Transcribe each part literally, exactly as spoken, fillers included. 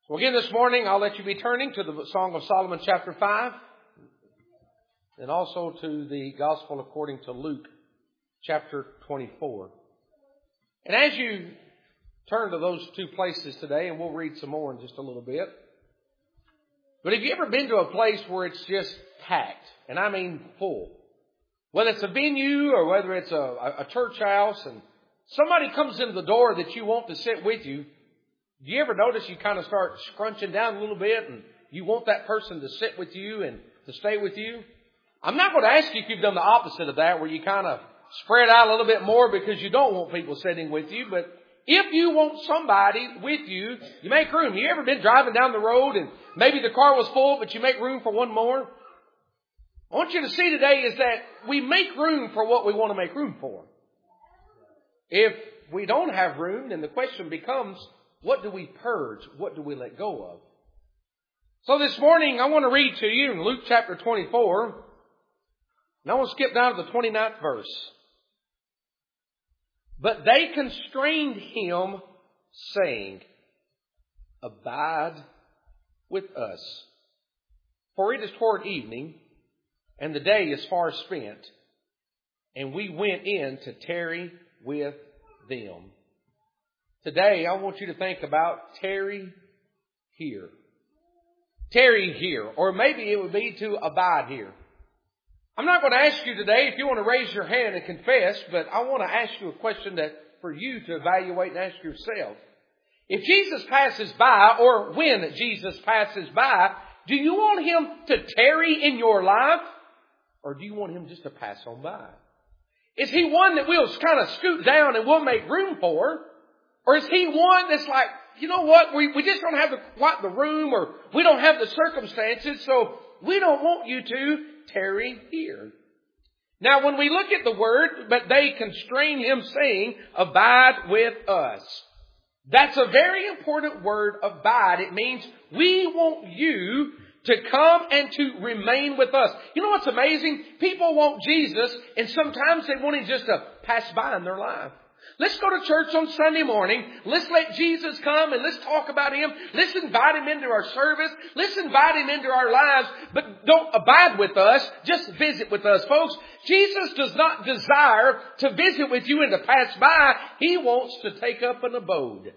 So again this morning, I'll let you be turning to the Song of Solomon chapter five, and also to the Gospel according to Luke chapter twenty-four. And as you turn to those two places today, and we'll read some more in just a little bit, but have you ever been to a place where it's just packed, and I mean full? Whether it's a venue or whether it's a, a church house, and somebody comes into the door that you want to sit with you, do you ever notice you kind of start scrunching down a little bit and you want that person to sit with you and to stay with you? I'm not going to ask you if you've done the opposite of that, where you kind of spread out a little bit more because you don't want people sitting with you. But if you want somebody with you, you make room. You ever been driving down the road and maybe the car was full, but you make room for one more? I want you to see today is that we make room for what we want to make room for. If we don't have room, then the question becomes, what do we purge? What do we let go of? So this morning, I want to read to you in Luke chapter twenty-four. And I want to skip down to the twenty-ninth verse. But they constrained him, saying, Abide with us, for it is toward evening, and the day is far spent, and we went in to tarry with them. Today, I want you to think about tarry here. Tarry here. Or maybe it would be to abide here. I'm not going to ask you today if you want to raise your hand and confess, but I want to ask you a question that for you to evaluate and ask yourself. If Jesus passes by, or when Jesus passes by, do you want Him to tarry in your life? Or do you want Him just to pass on by? Is He one that we'll kind of scoot down and we'll make room for? Or is He one that's like, you know what, we, we just don't have the, quite the room, or we don't have the circumstances, so we don't want you to tarry here. Now when we look at the word, but they constrain him saying, abide with us. That's a very important word, abide. It means we want you to come and to remain with us. You know what's amazing? People want Jesus, and sometimes they want Him just to pass by in their life. Let's go to church on Sunday morning. Let's let Jesus come and let's talk about Him. Let's invite Him into our service. Let's invite Him into our lives. But don't abide with us. Just visit with us. Folks, Jesus does not desire to visit with you and to pass by. He wants to take up an abode.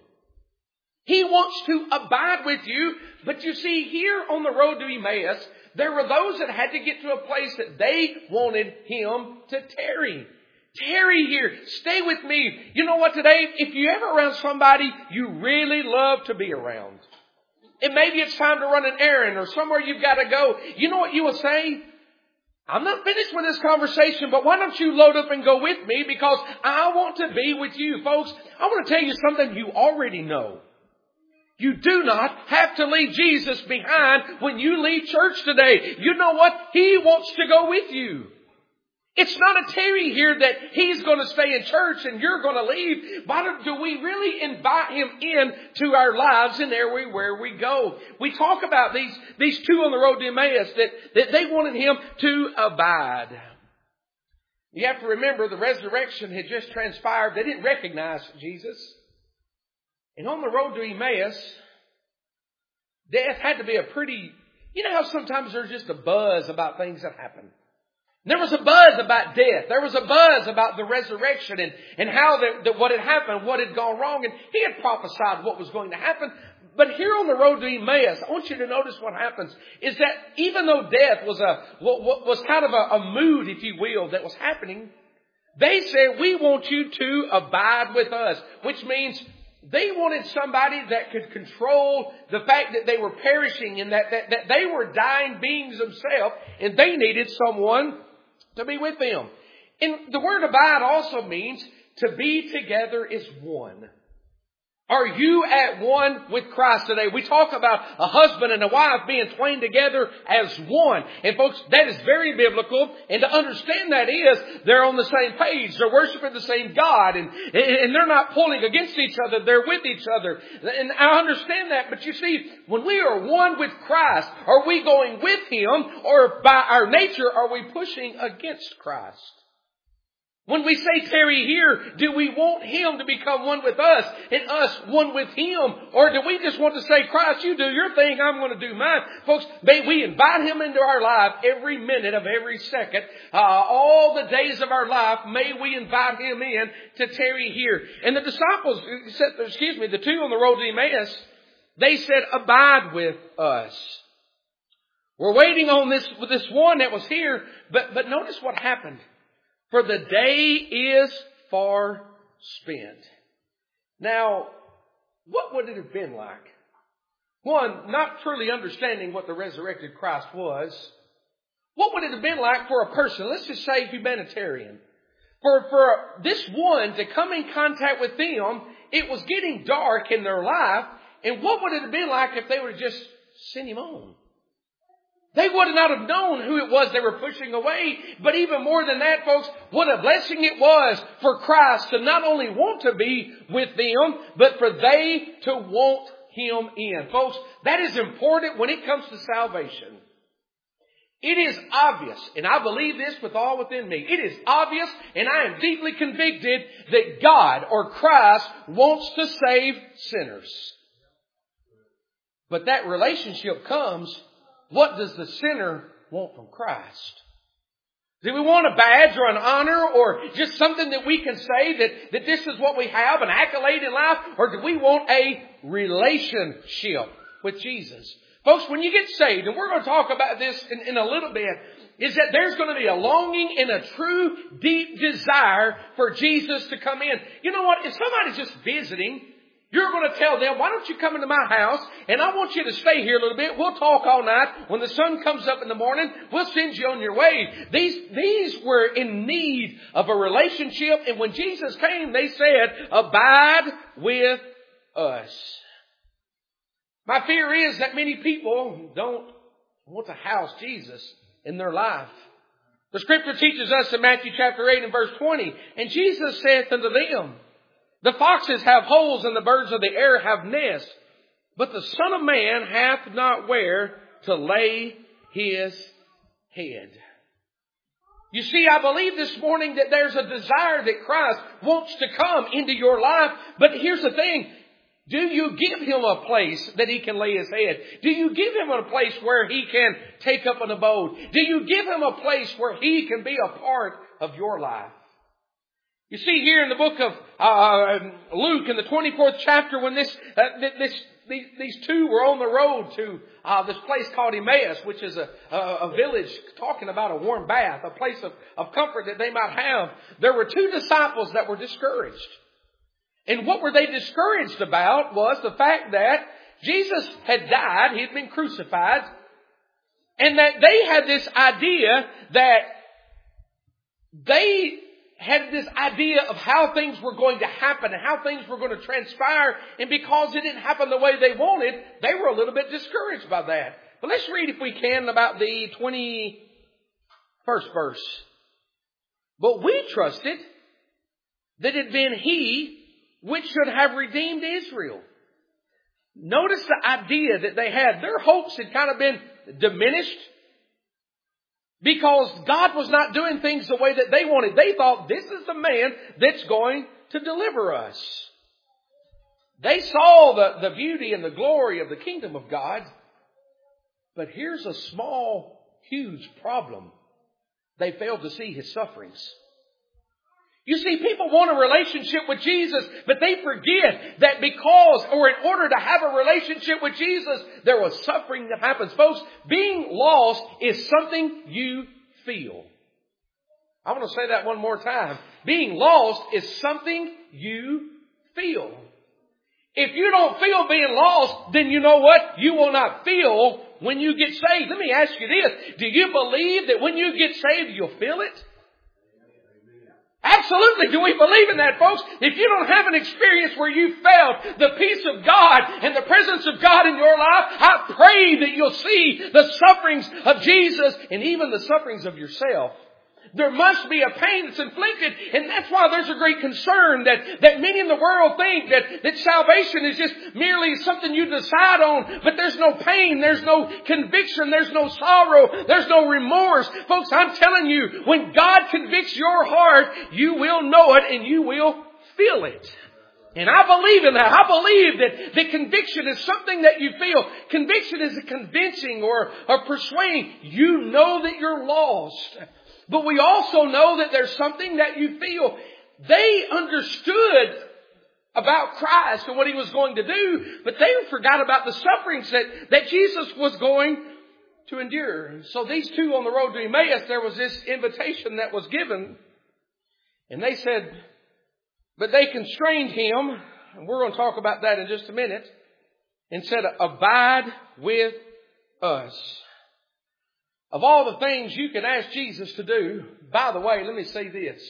He wants to abide with you. But you see, here on the road to Emmaus, there were those that had to get to a place that they wanted Him to tarry. Tarry here. Stay with me. You know what today? If you're ever around somebody you really love to be around, and maybe it's time to run an errand or somewhere you've got to go, you know what you will say? I'm not finished with this conversation, but why don't you load up and go with me, because I want to be with you. Folks, I want to tell you something you already know. You do not have to leave Jesus behind when you leave church today. You know what? He wants to go with you. It's not a tarry here that He's going to stay in church and you're going to leave. But do we really invite Him in to our lives and everywhere we go? We talk about these, these two on the road to Emmaus that, that they wanted Him to abide. You have to remember the resurrection had just transpired. They didn't recognize Jesus. And on the road to Emmaus, death had to be a pretty... You know how sometimes there's just a buzz about things that happen. There was a buzz about death. There was a buzz about the resurrection and, and how the, the, what had happened, what had gone wrong. And He had prophesied what was going to happen. But here on the road to Emmaus, I want you to notice what happens is that even though death was a was kind of a, a mood, if you will, that was happening, they said, we want you to abide with us, which means they wanted somebody that could control the fact that they were perishing and that, that, that they were dying beings themselves, and they needed someone to be with them. And the word abide also means to be together as one. Are you at one with Christ today? We talk about a husband and a wife being twain together as one. And folks, that is very biblical. And to understand that is, they're on the same page. They're worshiping the same God. And, and they're not pulling against each other. They're with each other. And I understand that. But you see, when we are one with Christ, are we going with Him? Or by our nature, are we pushing against Christ? When we say tarry here, do we want Him to become one with us and us one with Him? Or do we just want to say, Christ, you do your thing, I'm going to do mine? Folks, may we invite Him into our life every minute of every second. Uh, all the days of our life, may we invite Him in to tarry here. And the disciples, excuse me, the two on the road to Emmaus, they said, abide with us. We're waiting on this, this one that was here, but, but notice what happened. For the day is far spent. Now, what would it have been like? One, not truly understanding what the resurrected Christ was. What would it have been like for a person, let's just say humanitarian, for, for this one to come in contact with them? It was getting dark in their life. And what would it have been like if they would have just sent Him on? They would not have known who it was they were pushing away. But even more than that, folks, what a blessing it was for Christ to not only want to be with them, but for they to want Him in. Folks, that is important when it comes to salvation. It is obvious, and I believe this with all within me. It is obvious, and I am deeply convicted that God or Christ wants to save sinners. But that relationship comes, what does the sinner want from Christ? Do we want a badge or an honor or just something that we can say that, that this is what we have, an accolade in life? Or do we want a relationship with Jesus? Folks, when you get saved, and we're going to talk about this in, in a little bit, is that there's going to be a longing and a true deep desire for Jesus to come in. You know what? If somebody's just visiting, you're going to tell them, why don't you come into my house and I want you to stay here a little bit. We'll talk all night. When the sun comes up in the morning, we'll send you on your way. These, these were in need of a relationship. And when Jesus came, they said, abide with us. My fear is that many people don't want to house Jesus in their life. The scripture teaches us in Matthew chapter eight and verse twenty, and Jesus saith unto them, the foxes have holes and the birds of the air have nests, but the Son of Man hath not where to lay his head. You see, I believe this morning that there's a desire that Christ wants to come into your life. But here's the thing. Do you give Him a place that He can lay His head? Do you give Him a place where He can take up an abode? Do you give Him a place where He can be a part of your life? You see here in the book of uh, Luke, in the twenty-fourth chapter, when this, uh, this these, these two were on the road to uh, this place called Emmaus, which is a, a, a village talking about a warm bath, a place of, of comfort that they might have. There were two disciples that were discouraged. And what were they discouraged about was the fact that Jesus had died, He had been crucified, and that they had this idea that they had this idea of how things were going to happen and how things were going to transpire. And because it didn't happen the way they wanted, they were a little bit discouraged by that. But let's read, if we can, about the twenty-first verse. But we trusted that it had been He which should have redeemed Israel. Notice the idea that they had. Their hopes had kind of been diminished because God was not doing things the way that they wanted. They thought, this is the man that's going to deliver us. They saw the, the beauty and the glory of the kingdom of God. But here's a small, huge problem. They failed to see His sufferings. You see, people want a relationship with Jesus, but they forget that because, or in order to have a relationship with Jesus, there was suffering that happens. Folks, being lost is something you feel. I want to say that one more time. Being lost is something you feel. If you don't feel being lost, then you know what? You will not feel when you get saved. Let me ask you this. Do you believe that when you get saved, you'll feel it? Absolutely. Do we believe in that, folks? If you don't have an experience where you felt the peace of God and the presence of God in your life, I pray that you'll see the sufferings of Jesus and even the sufferings of yourself. There must be a pain that's inflicted, and that's why there's a great concern that, that many in the world think that, that salvation is just merely something you decide on, but there's no pain, there's no conviction, there's no sorrow, there's no remorse. Folks, I'm telling you, when God convicts your heart, you will know it and you will feel it. And I believe in that. I believe that, that conviction is something that you feel. Conviction is a convincing or, or persuading. You know that you're lost. But we also know that there's something that you feel. They understood about Christ and what He was going to do, but they forgot about the sufferings that, that Jesus was going to endure. So these two on the road to Emmaus, there was this invitation that was given. And they said, but they constrained Him, and we're going to talk about that in just a minute, and said, abide with us. Of all the things you can ask Jesus to do, by the way, let me say this.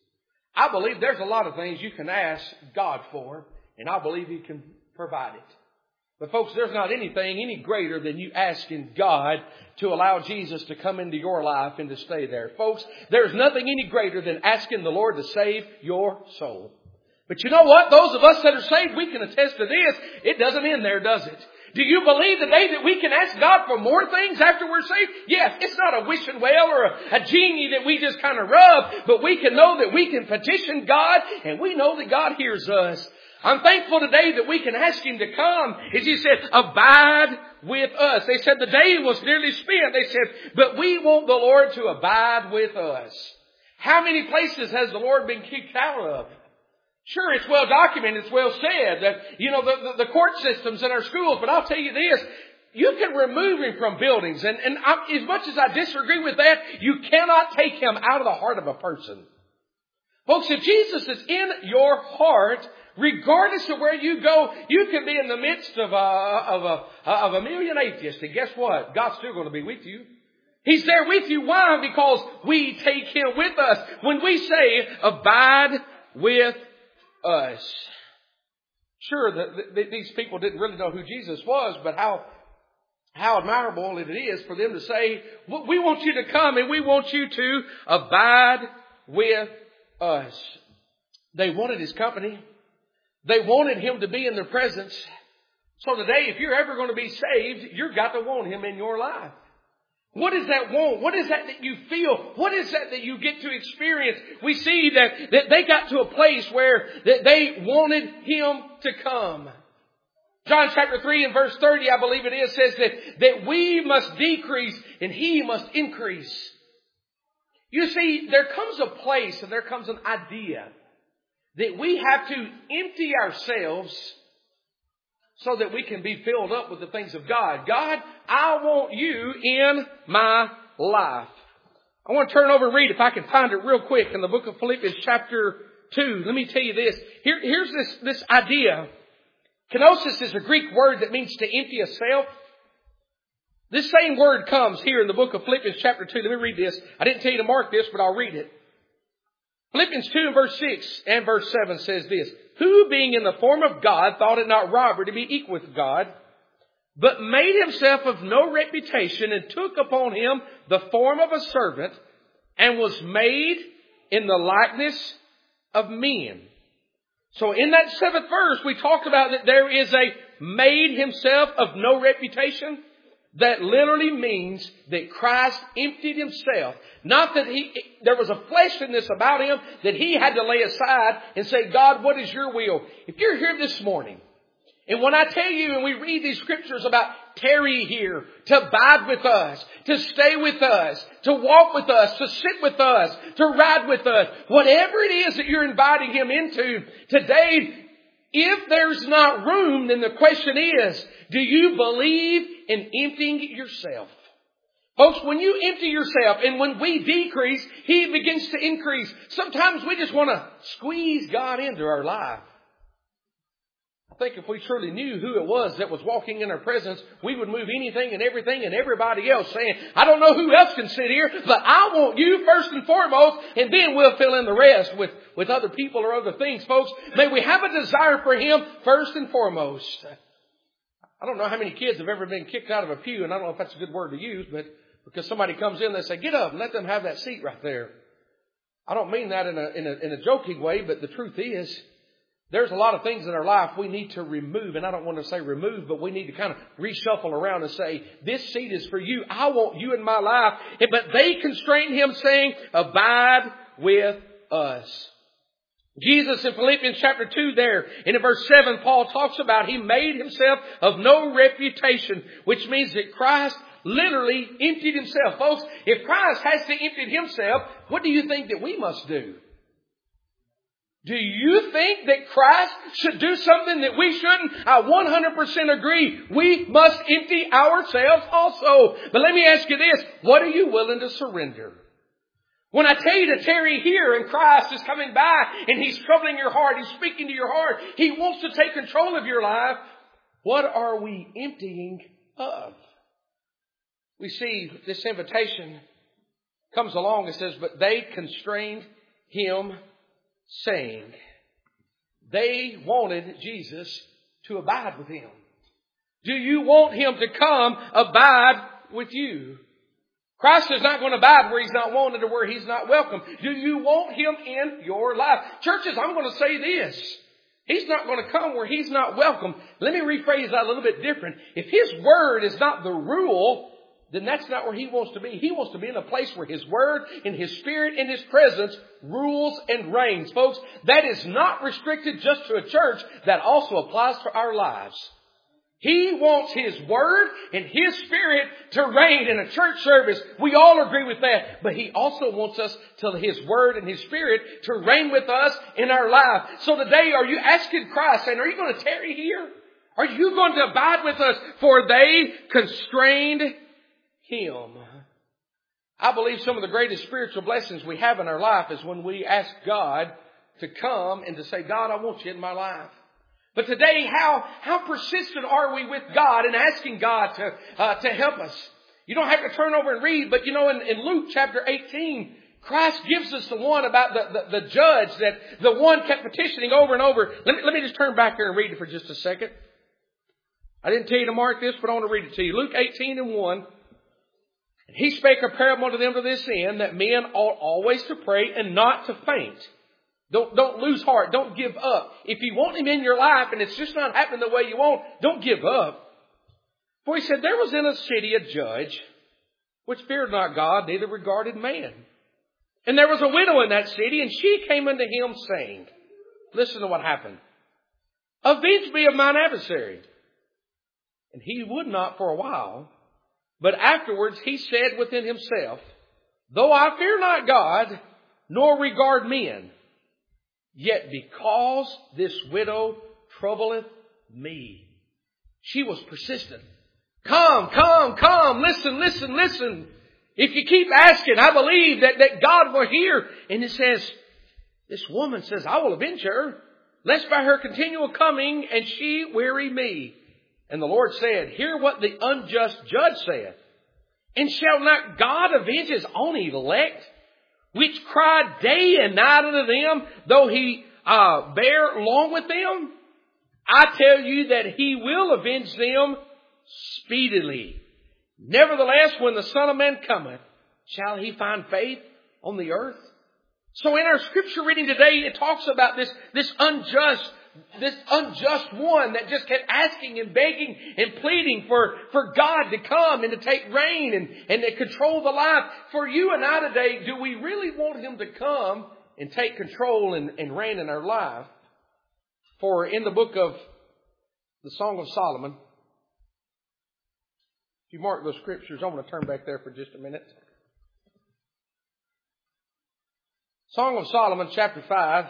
I believe there's a lot of things you can ask God for, and I believe He can provide it. But folks, there's not anything any greater than you asking God to allow Jesus to come into your life and to stay there. Folks, there's nothing any greater than asking the Lord to save your soul. But you know what? Those of us that are saved, we can attest to this. It doesn't end there, does it? Do you believe today that we can ask God for more things after we're saved? Yes, it's not a wishing well or a, a genie that we just kind of rub, but we can know that we can petition God, and we know that God hears us. I'm thankful today that we can ask Him to come. As He said, abide with us. They said the day was nearly spent. They said, but we want the Lord to abide with us. How many places has the Lord been kicked out of? Sure, it's well documented, it's well said that, you know, the, the, the court systems in our schools, but I'll tell you this, you can remove Him from buildings, and, and I, as much as I disagree with that, you cannot take Him out of the heart of a person. Folks, if Jesus is in your heart, regardless of where you go, you can be in the midst of a, of a, of a million atheists, and guess what? God's still going to be with you. He's there with you. Why? Because we take Him with us. When we say, abide with us. Sure, the, the, these people didn't really know who Jesus was, but how how admirable it is for them to say, we want you to come and we want you to abide with us. They wanted His company. They wanted Him to be in their presence. So today, if you're ever going to be saved, you've got to want Him in your life. What is that want? What is that that you feel? What is that that you get to experience? We see that, that they got to a place where that they wanted Him to come. John chapter three and verse thirty, I believe it is, says that, that we must decrease and He must increase. You see, there comes a place and there comes an idea that we have to empty ourselves so that we can be filled up with the things of God. God, I want You in my life. I want to turn over and read, if I can find it real quick, in the book of Philippians chapter two. Let me tell you this. Here, here's this, this idea. Kenosis is a Greek word that means to empty a self. This same word comes here in the book of Philippians chapter two. Let me read this. I didn't tell you to mark this, but I'll read it. Philippians two and verse six and verse seven says this. Who being in the form of God thought it not robbery to be equal with God, but made Himself of no reputation and took upon Him the form of a servant and was made in the likeness of men. So in that seventh verse, we talked about that there is a made Himself of no reputation. That literally means that Christ emptied Himself. Not that he, there was a fleshliness about Him that He had to lay aside and say, God, what is Your will? If you're here this morning, and when I tell you and we read these scriptures about tarry here, to abide with us, to stay with us, to walk with us, to sit with us, to ride with us, whatever it is that you're inviting Him into today, if there's not room, then the question is, do you believe in emptying yourself? Folks, when you empty yourself and when we decrease, He begins to increase. Sometimes we just want to squeeze God into our life. I think if we truly knew who it was that was walking in our presence, we would move anything and everything and everybody else, saying, I don't know who else can sit here, but I want You first and foremost, and then we'll fill in the rest with, with other people or other things. Folks, may we have a desire for Him first and foremost. I don't know how many kids have ever been kicked out of a pew, and I don't know if that's a good word to use, but because somebody comes in, they say, get up and let them have that seat right there. I don't mean that in a, in a, in a joking way, but the truth is, there's a lot of things in our life we need to remove. And I don't want to say remove, but we need to kind of reshuffle around and say, this seed is for you. I want you in my life. But they constrained him, saying, abide with us. Jesus in Philippians chapter two there, in verse seven, Paul talks about he made himself of no reputation, which means that Christ literally emptied himself. Folks, if Christ has to empty himself, what do you think that we must do? Do you think that Christ should do something that we shouldn't? I one hundred percent agree. We must empty ourselves also. But let me ask you this. What are you willing to surrender? When I tell you to tarry here and Christ is coming by and He's troubling your heart, He's speaking to your heart, He wants to take control of your life, what are we emptying of? We see this invitation comes along and says, but they constrained him, saying, they wanted Jesus to abide with him. Do you want him to come abide with you? Christ is not going to abide where he's not wanted or where he's not welcome. Do you want him in your life? Churches, I'm going to say this. He's not going to come where he's not welcome. Let me rephrase that a little bit different. If his word is not the rule, then that's not where he wants to be. He wants to be in a place where his word and his spirit and his presence rules and reigns. Folks, that is not restricted just to a church. That also applies to our lives. He wants his word and his spirit to reign in a church service. We all agree with that. But he also wants us to his word and his spirit to reign with us in our life. So today, are you asking Christ, saying, are you going to tarry here? Are you going to abide with us? For they constrained him. I believe some of the greatest spiritual blessings we have in our life is when we ask God to come and to say, God, I want you in my life. But today, how, how persistent are we with God and asking God to, uh, to help us? You don't have to turn over and read, but you know, in, in Luke chapter eighteen, Christ gives us the one about the, the, the judge that the one kept petitioning over and over. Let me, let me just turn back here and read it for just a second. I didn't tell you to mark this, but I want to read it to you. Luke eighteen and one. He spake a parable unto them to this end, that men ought always to pray and not to faint. Don't, don't lose heart. Don't give up. If you want him in your life and it's just not happening the way you want, don't give up. For he said, there was in a city a judge, which feared not God, neither regarded man. And there was a widow in that city, and she came unto him, saying, listen to what happened. Avenge me of mine adversary. And he would not for a while. But afterwards he said within himself, though I fear not God, nor regard men, yet because this widow troubleth me. She was persistent. Come, come, come, listen, listen, listen. If you keep asking, I believe that, that God will hear. And it says, this woman says, I will avenge her, lest by her continual coming and she weary me. And the Lord said, hear what the unjust judge saith. And shall not God avenge his own elect, which cry day and night unto them, though he uh, bear long with them? I tell you that he will avenge them speedily. Nevertheless, when the Son of Man cometh, shall he find faith on the earth? So in our scripture reading today, it talks about this, this unjust This unjust one that just kept asking and begging and pleading for, for God to come and to take reign and, and to control the life. For you and I today, do we really want him to come and take control and, and reign in our life? For in the book of the Song of Solomon, if you mark those scriptures, I want to turn back there for just a minute. Song of Solomon, chapter five.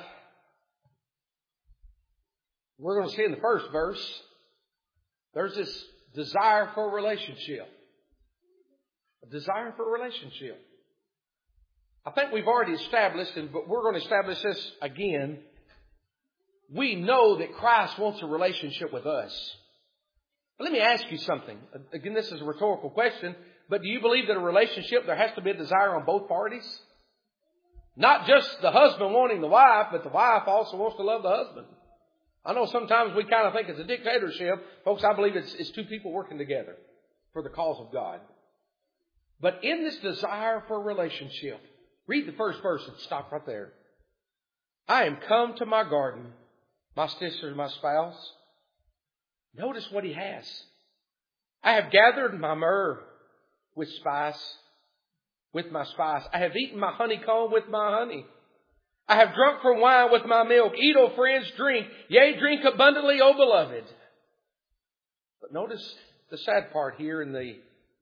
We're going to see in the first verse, there's this desire for a relationship. A desire for a relationship. I think we've already established, but we're going to establish this again. We know that Christ wants a relationship with us. But let me ask you something. Again, this is a rhetorical question, but do you believe that a relationship, there has to be a desire on both parties? Not just the husband wanting the wife, but the wife also wants to love the husband. I know sometimes we kind of think it's a dictatorship. Folks, I believe it's, it's two people working together for the cause of God. But in this desire for a relationship, Read the first verse and stop right there. I am come to my garden, my sister, my spouse. Notice what he has. I have gathered my myrrh with spice, with my spice. I have eaten my honeycomb with my honey. I have drunk from wine with my milk. Eat, O friends, drink. Yea, drink abundantly, O beloved. But notice the sad part here in the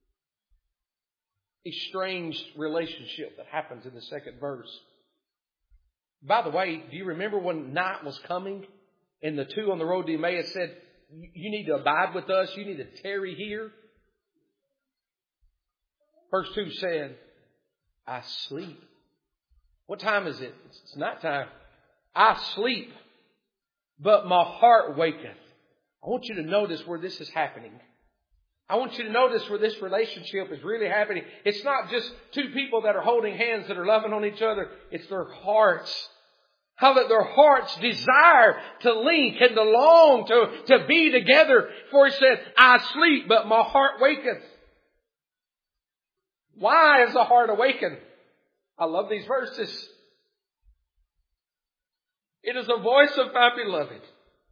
estranged relationship that happens in the second verse. By the way, do you remember when night was coming and the two on the road to Emmaus said, you need to abide with us. You need to tarry here. Verse two said, I sleep. What time is it? It's nighttime. I sleep, but my heart waketh. I want you to notice where this is happening. I want you to notice where this relationship is really happening. It's not just two people that are holding hands that are loving on each other. It's their hearts. How that their hearts desire to link and to long to, to be together. For he said, I sleep, but my heart waketh. Why is the heart awakened? I love these verses. It is the voice of my beloved.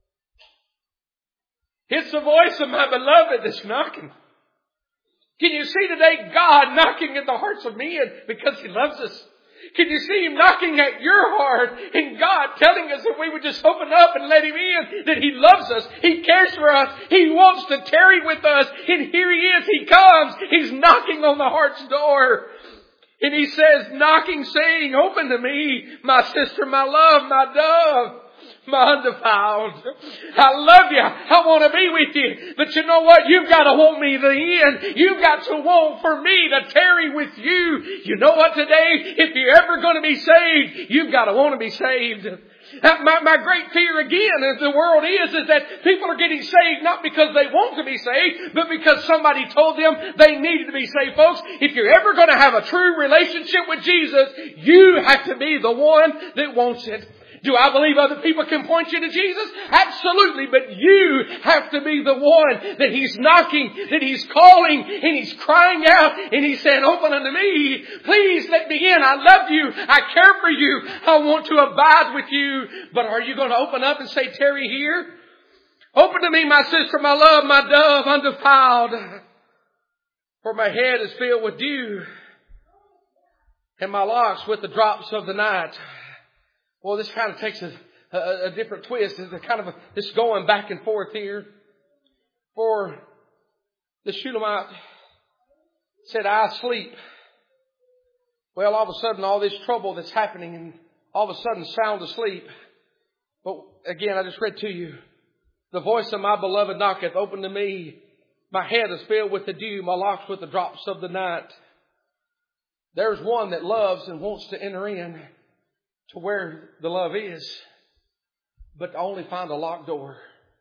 It's the voice of my beloved that's knocking. Can you see today God knocking at the hearts of men because He loves us? Can you see Him knocking at your heart and God telling us if we would just open up and let Him in, that He loves us, He cares for us, He wants to tarry with us, and here He is, He comes, He's knocking on the heart's door. And He says, knocking, saying, open to me, my sister, my love, my dove, my undefiled. I love you. I want to be with you. But you know what? You've got to want me to the end. You've got to want for me to tarry with you. You know what today? If you're ever going to be saved, you've got to want to be saved. My, my great fear again in the world is, is that people are getting saved not because they want to be saved, but because somebody told them they needed to be saved. Folks, if you're ever going to have a true relationship with Jesus, you have to be the one that wants it. Do I believe other people can point you to Jesus? Absolutely. But you have to be the one that He's knocking, that He's calling, and He's crying out, and He's saying, open unto me. Please let me in. I love you. I care for you. I want to abide with you. But are you going to open up and say, tarry here? Open to me, my sister, my love, my dove, undefiled. For my head is filled with dew, and my locks with the drops of the night. Well, this kind of takes a, a, a different twist. There's a kind of a, this going back and forth here. For the Shulamite said, I sleep. Well, all of a sudden, all this trouble that's happening, and all of a sudden, sound asleep. But again, I just read to you, the voice of my beloved knocketh, open to me. My head is filled with the dew, my locks with the drops of the night. There's one that loves and wants to enter in to where the love is, but to only find a locked door.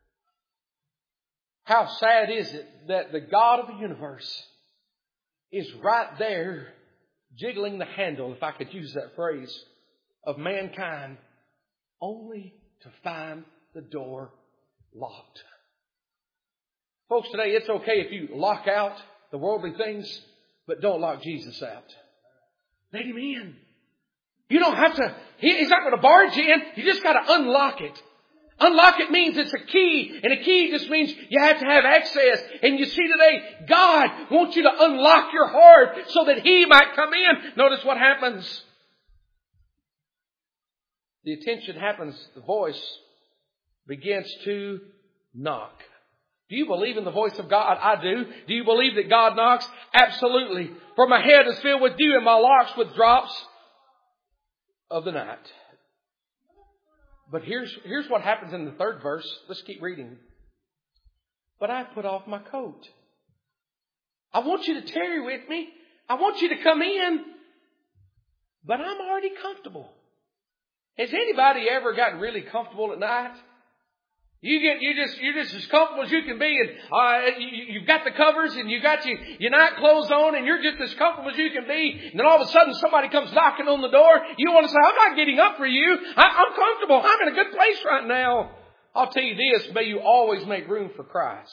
How sad is it that the God of the universe is right there jiggling the handle, if I could use that phrase, of mankind, only to find the door locked. Folks, today it's okay if you lock out the worldly things, but don't lock Jesus out. Let Him in. You don't have to, He's not going to barge you in. You just got to unlock it. Unlock it means it's a key. And a key just means you have to have access. And you see today, God wants you to unlock your heart so that He might come in. Notice what happens. The attention happens. The voice begins to knock. Do you believe in the voice of God? I do. Do you believe that God knocks? Absolutely. For my head is filled with dew and my locks with drops of the night. But here's, here's what happens in the third verse. Let's keep reading. But I put off my coat. I want you to tarry with me. I want you to come in. But I'm already comfortable. Has anybody ever gotten really comfortable at night? You get, you just, you're just as comfortable as you can be, and uh, you, you've got the covers, and you got your, your night clothes on, and you're just as comfortable as you can be. And then all of a sudden, somebody comes knocking on the door. You want to say, "I'm not getting up for you. I, I'm comfortable. I'm in a good place right now." I'll tell you this: may you always make room for Christ.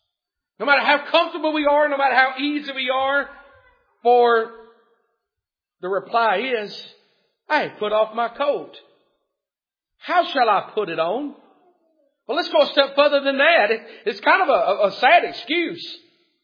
No matter how comfortable we are, no matter how easy we are, for The reply is, I have put off my coat. How shall I put it on? Well, let's go a step further than that. It, it's kind of a, a sad excuse.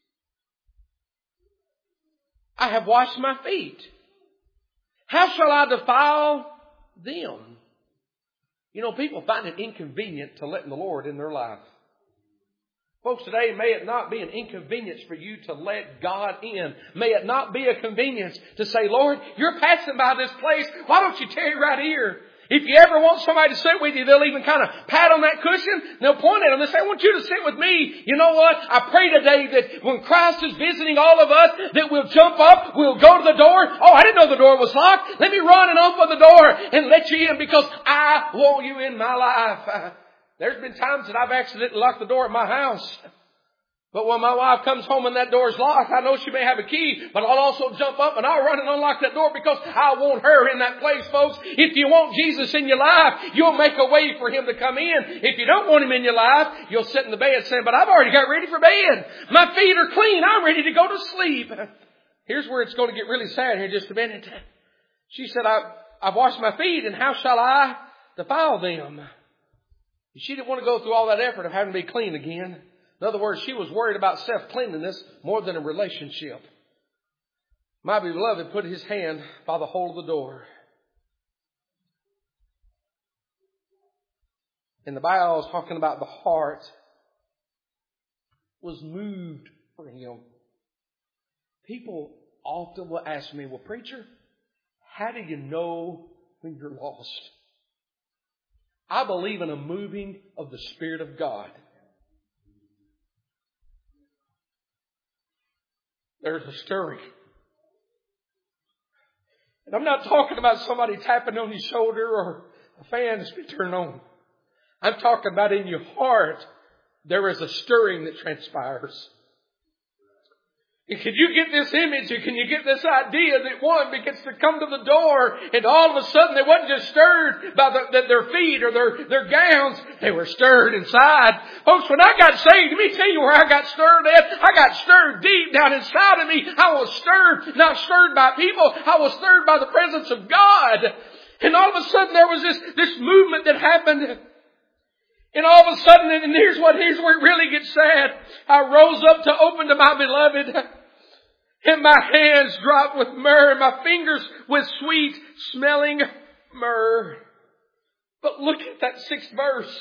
I have washed my feet. How shall I defile them? You know, people find it inconvenient to let the Lord in their life. Folks, today, may it not be an inconvenience for you to let God in. May it not be a convenience to say, Lord, you're passing by this place. Why don't you tarry right here? If you ever want somebody to sit with you, they'll even kind of pat on that cushion. They'll point at them and say, I want you to sit with me. You know what? I pray today that when Christ is visiting all of us, that we'll jump up, we'll go to the door. Oh, I didn't know the door was locked. Let me run and open the door and let you in because I want you in my life. There's been times that I've accidentally locked the door at my house. But when my wife comes home and that door's locked, I know she may have a key, but I'll also jump up and I'll run and unlock that door because I want her in that place, folks. If you want Jesus in your life, you'll make a way for Him to come in. If you don't want Him in your life, you'll sit in the bed saying, but I've already got ready for bed. My feet are clean. I'm ready to go to sleep. Here's where it's going to get really sad here in just a minute. She said, I, I've washed my feet, and how shall I defile them? She didn't want to go through all that effort of having to be clean again. In other words, she was worried about self-cleanliness more than a relationship. My beloved put his hand by the hole of the door. And the Bible is talking about the heart was moved for him. People often will ask me, well, preacher, how do you know when you're lost? I believe in a moving of the Spirit of God. There's a stirring. And I'm not talking about somebody tapping on your shoulder or a fan that's been turned on. I'm talking about in your heart, there is a stirring that transpires. And can you get this image, and can you get this idea that one begins to come to the door, and all of a sudden they wasn't just stirred by the, the, their feet or their, their gowns, they were stirred inside. Folks, when I got saved, let me tell you where I got stirred at. I got stirred deep down inside of me. I was stirred, not stirred by people. I was stirred by the presence of God. And all of a sudden there was this, this movement that happened. And all of a sudden, and here's what, here's where it really gets sad. I rose up to open to my beloved, and my hands dropped with myrrh, and my fingers with sweet smelling myrrh. But look at that sixth verse.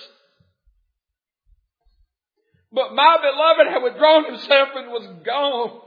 But my beloved had withdrawn himself and was gone.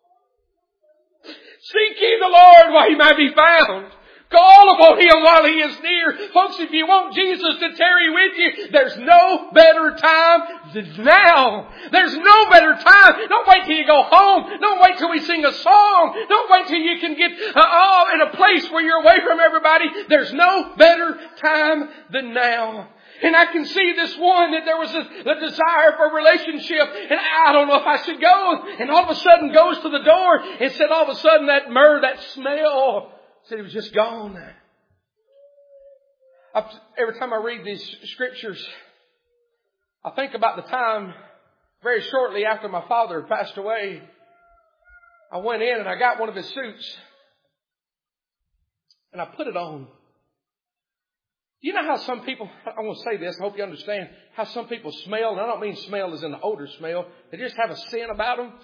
Seek ye the Lord while He may be found. Call upon Him while He is near. Folks, if you want Jesus to tarry with you, there's no better time than now. There's no better time. Don't wait till you go home. Don't wait till we sing a song. Don't wait till you can get uh, oh, in a place where you're away from everybody. There's no better time than now. And I can see this one, that there was a, a desire for a relationship. And I don't know if I should go. And all of a sudden goes to the door and said all of a sudden that myrrh, that smell, said it was just gone. I've, every time I read these scriptures, I think about the time very shortly after my father had passed away. I went in and I got one of his suits and I put it on. You know how some people, I want to say this, I hope you understand, how some people smell, and I don't mean smell as in the odor smell, they just have a scent about them.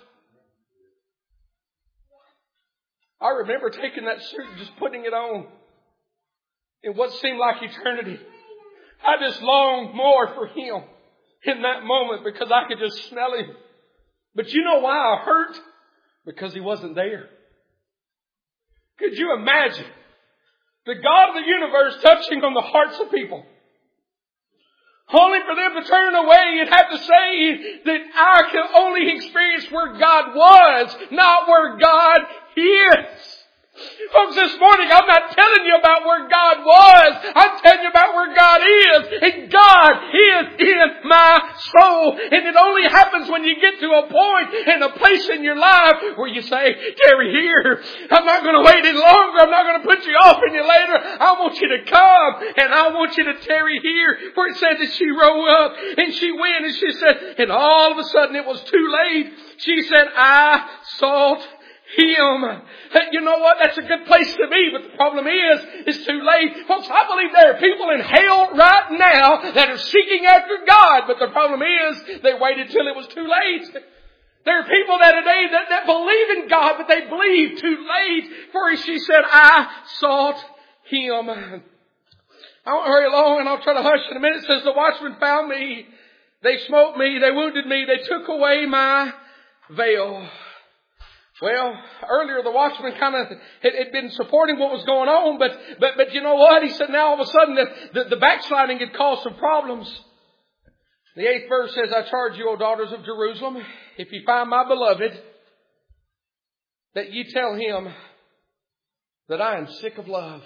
I remember taking that suit and just putting it on in what seemed like eternity. I just longed more for Him in that moment because I could just smell Him. But you know why I hurt? Because He wasn't there. Could you imagine the God of the universe touching on the hearts of people, only for them to turn away and have to say that I can only experience where God was, not where God is. Folks, this morning I'm not telling you about where God was. I'm telling you about where God is. And God is in my soul. And it only happens when you get to a point and a place in your life where you say, tarry here. I'm not going to wait any longer. I'm not going to put you off any later. I want you to come and I want you to tarry here. Where it said that she rose up and she went and she said, and all of a sudden it was too late. She said, I sought Him. You know what? That's a good place to be, but the problem is, it's too late. Folks, I believe there are people in hell right now that are seeking after God, but the problem is, they waited till it was too late. There are people that today that, that believe in God, but they believe too late. For she said, I sought Him. I won't hurry along and I'll try to hush in a minute. It says, the watchmen found me. They smote me. They wounded me. They took away my veil. Well, earlier the watchman kind of had, had been supporting what was going on, but, but, but you know what? He said now all of a sudden the, the, the backsliding had caused some problems. The eighth verse says, I charge you, O daughters of Jerusalem, if you find my beloved, that you tell him that I am sick of love.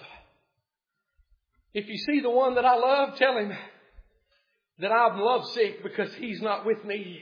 If you see the one that I love, tell him that I'm lovesick because he's not with me.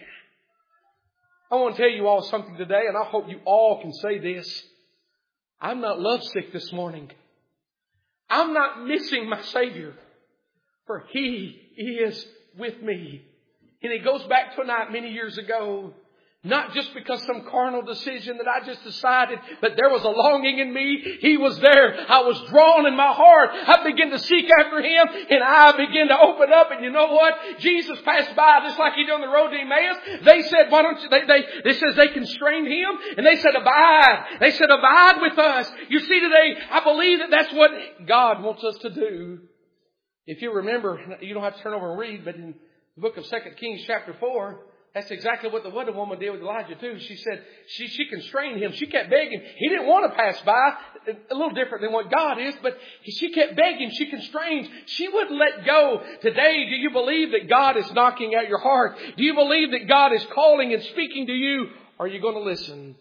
I want to tell you all something today, and I hope you all can say this. I'm not lovesick this morning. I'm not missing my Savior, for He is with me. And it goes back to a night many years ago. Not just because some carnal decision that I just decided, but there was a longing in me. He was there. I was drawn in my heart. I began to seek after Him, and I began to open up. And you know what? Jesus passed by just like He did on the road to Emmaus. They said, "Why don't you?" They they they says they constrained Him, and they said, "Abide." They said, "Abide with us." You see, today I believe that that's what God wants us to do. If you remember, you don't have to turn over and read, but in the book of Second Kings, chapter four. That's exactly what the widow woman did with Elijah too. She said she, she constrained him. She kept begging. He didn't want to pass by. A little different than what God is, but she kept begging. She constrained. She wouldn't let go. Today, do you believe that God is knocking at your heart? Do you believe that God is calling and speaking to you? Are you going to listen?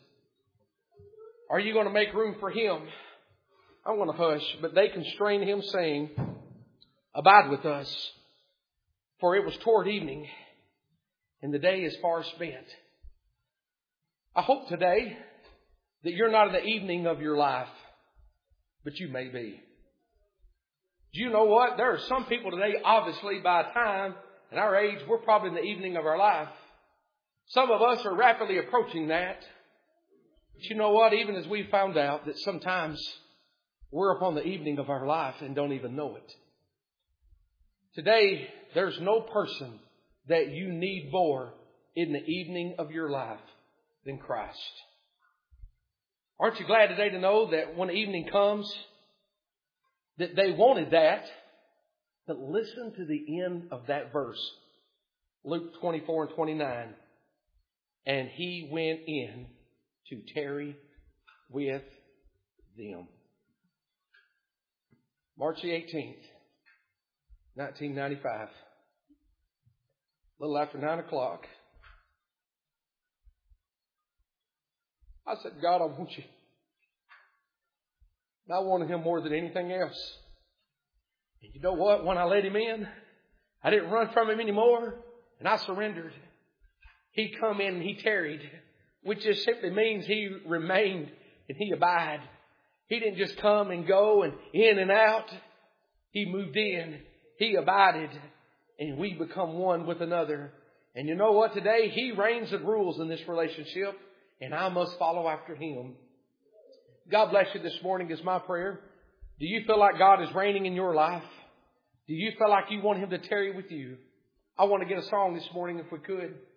Are you going to make room for Him? I'm going to hush, but they constrained Him saying, "Abide with us, for it was toward evening, and the day is far spent." I hope today that you're not in the evening of your life, but you may be. Do you know what? There are some people today, obviously, by time and our age, we're probably in the evening of our life. Some of us are rapidly approaching that. But you know what? Even as we found out that sometimes we're upon the evening of our life and don't even know it. Today, there's no person that you need more in the evening of your life than Christ. Aren't you glad today to know that when evening comes, that they wanted that? But listen to the end of that verse. Luke twenty-four and twenty-nine. And He went in to tarry with them. March the eighteenth, nineteen ninety-five. A little after nine o'clock. I said, "God, I want You." And I wanted Him more than anything else. And you know what? When I let Him in, I didn't run from Him anymore. And I surrendered. He come in and He tarried. Which just simply means He remained and He abided. He didn't just come and go and in and out. He moved in. He abided. And we become one with another. And you know what? Today, He reigns and rules in this relationship. And I must follow after Him. God bless you this morning is my prayer. Do you feel like God is reigning in your life? Do you feel like you want Him to tarry with you? I want to get a song this morning if we could.